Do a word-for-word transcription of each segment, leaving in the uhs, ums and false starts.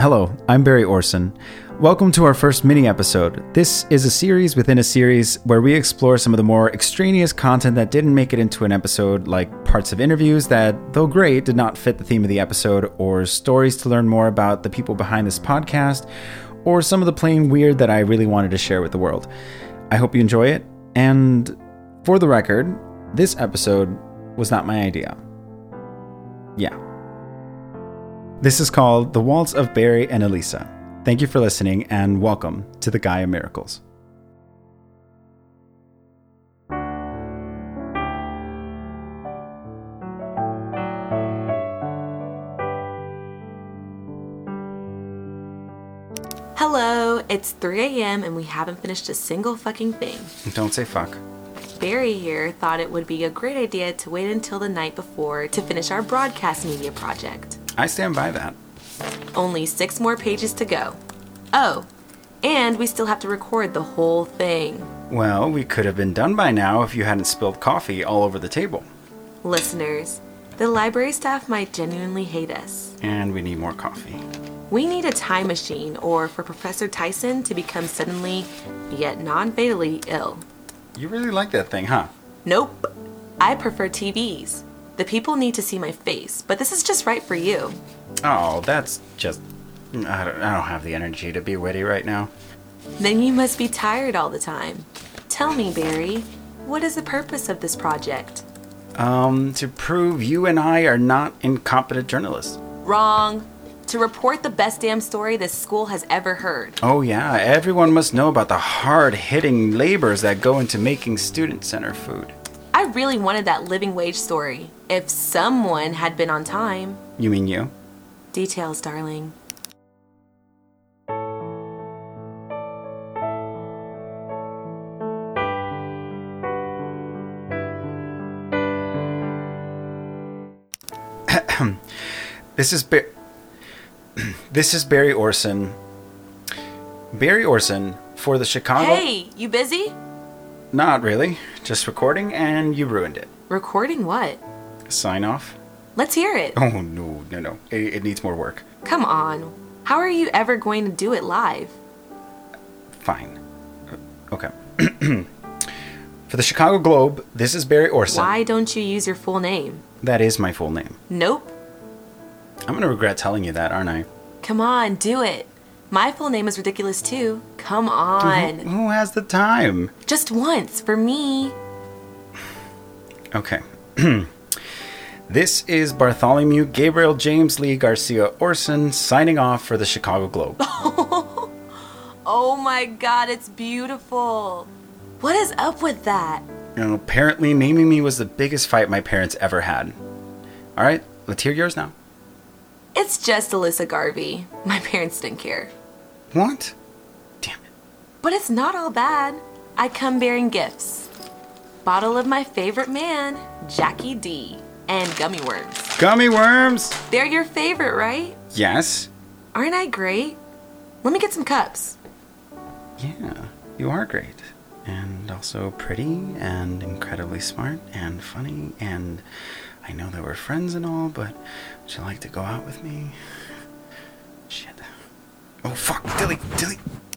Hello, I'm Barry Orson. Welcome to our first mini episode. This is a series within a series where we explore some of the more extraneous content that didn't make it into an episode, like parts of interviews that, though great, did not fit the theme of the episode, or stories to learn more about the people behind this podcast, or some of the plain weird that I really wanted to share with the world. I hope you enjoy it, and for the record, this episode was not my idea. Yeah. This is called The Waltz of Barry and Elisa. Thank you for listening, and welcome to the Gaia Miracles. Hello, it's three a.m. and we haven't finished a single fucking thing. Don't say fuck. Barry here thought it would be a great idea to wait until the night before to finish our broadcast media project. I stand by that. Only six more pages to go. Oh, and we still have to record the whole thing. Well, we could have been done by now if you hadn't spilled coffee all over the table. Listeners, the library staff might genuinely hate us. And we need more coffee. We need a time machine, or for Professor Tyson to become suddenly, yet non-fatally ill. You really like that thing, huh? Nope. I prefer T Vs. The people need to see my face, but this is just right for you. Oh, that's just... I don't, I don't have the energy to be witty right now. Then you must be tired all the time. Tell me, Barry, what is the purpose of this project? Um, to prove you and I are not incompetent journalists. Wrong. To report the best damn story this school has ever heard. Oh yeah, everyone must know about the hard-hitting labors that go into making student-centered food. I really wanted that living wage story. If someone had been on time. You mean you? Details, darling. This is Bar- This is Barry Orson. Barry Orson for the Chicago... Hey, you busy? Not really. Just recording, and you ruined it. Recording what? Sign off? Let's hear it. Oh, no, no, no. It, it needs more work. Come on. How are you ever going to do it live? Fine. Okay. For the Chicago Globe, this is Barry Orson. Why don't you use your full name? That is my full name. Nope. I'm going to regret telling you that, aren't I? Come on, do it. My full name is ridiculous too. Come on. Who, who has the time? Just once, for me. Okay. This is Bartholomew Gabriel James Lee Garcia Orson signing off for the Chicago Globe. Oh my god, it's beautiful. What is up with that? You know, apparently naming me was the biggest fight my parents ever had. All right, let's hear yours now. It's just Alyssa Garvey. My parents didn't care. What? Damn it. But it's not all bad. I come bearing gifts. Bottle of my favorite man, Jackie D, and gummy worms. Gummy worms? They're your favorite, right? Yes. Aren't I great? Let me get some cups. Yeah, you are great. And also pretty and incredibly smart and funny, and I know that we're friends and all, but would you like to go out with me? Shit. Oh, fuck. Dilly, Dilly.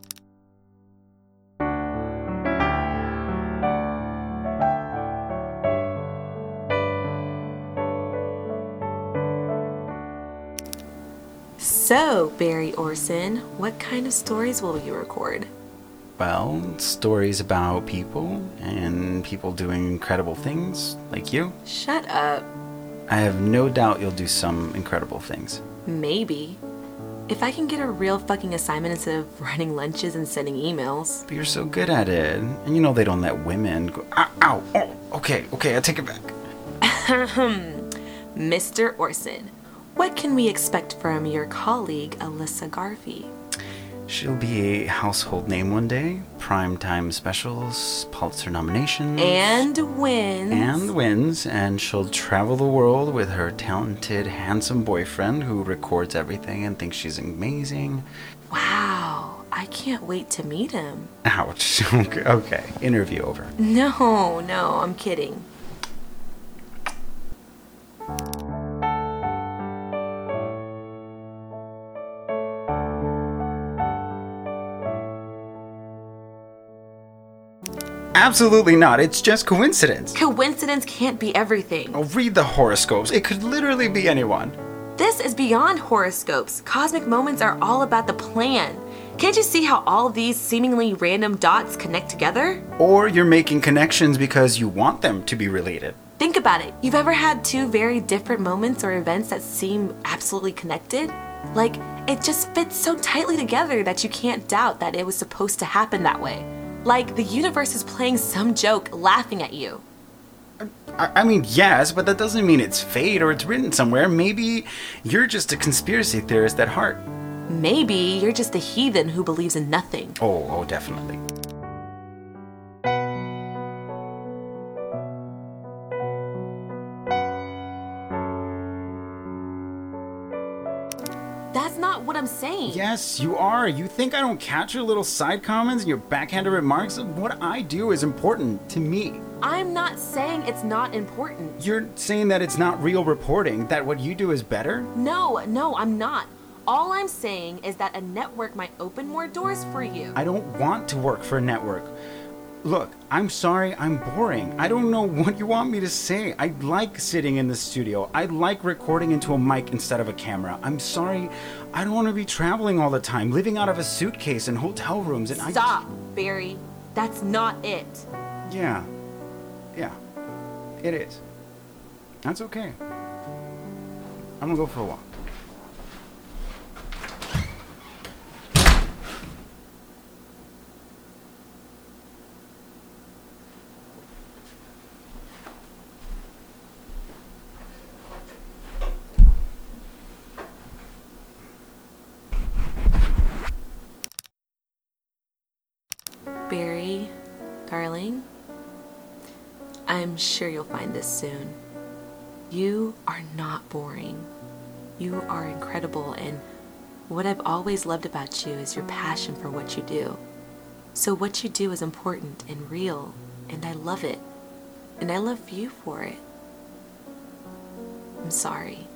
So, Barry Orson, what kind of stories will you record? Well, stories about people and people doing incredible things, like you. Shut up. I have no doubt you'll do some incredible things. Maybe. If I can get a real fucking assignment instead of writing lunches and sending emails. But you're so good at it. And you know they don't let women go... Ow! Ow! Oh, okay, okay, I take it back. Mister Orson, what can we expect from your colleague, Alyssa Garvey? She'll be a household name one day. Primetime specials, Pulitzer nominations. And wins. And wins. And she'll travel the world with her talented, handsome boyfriend who records everything and thinks she's amazing. Wow. I can't wait to meet him. Ouch. Okay, okay. Interview over. No, no, I'm kidding. Absolutely not. It's just coincidence. Coincidence can't be everything. Oh, read the horoscopes. It could literally be anyone. This is beyond horoscopes. Cosmic moments are all about the plan. Can't you see how all of these seemingly random dots connect together? Or you're making connections because you want them to be related. Think about it. You've ever had two very different moments or events that seem absolutely connected? Like, it just fits so tightly together that you can't doubt that it was supposed to happen that way. Like, the universe is playing some joke, laughing at you. I, I mean, yes, but that doesn't mean it's fate or it's written somewhere. Maybe you're just a conspiracy theorist at heart. Maybe you're just a heathen who believes in nothing. Oh, oh, definitely. That's not what I'm saying. Yes, you are. You think I don't catch your little side comments and your backhanded remarks? What I do is important to me. I'm not saying it's not important. You're saying that it's not real reporting, that what you do is better? No, no, I'm not. All I'm saying is that a network might open more doors for you. I don't want to work for a network. Look, I'm sorry I'm boring. I don't know what you want me to say. I like sitting in the studio. I like recording into a mic instead of a camera. I'm sorry, I don't want to be traveling all the time, living out of a suitcase in hotel rooms and I... Stop, Barry. That's not it. Yeah. Yeah. It is. That's okay. I'm gonna go for a walk. Barry, darling, I'm sure you'll find this soon. You are not boring. You are incredible, and what I've always loved about you is your passion for what you do. So what you do is important and real, and I love it. And I love you for it. I'm sorry.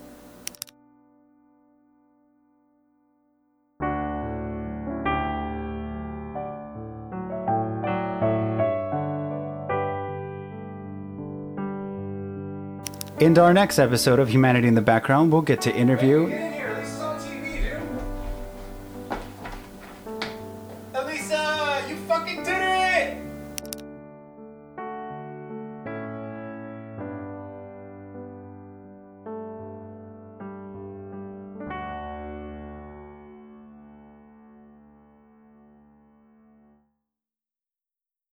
In our next episode of Humanity in the Background, we'll get to interview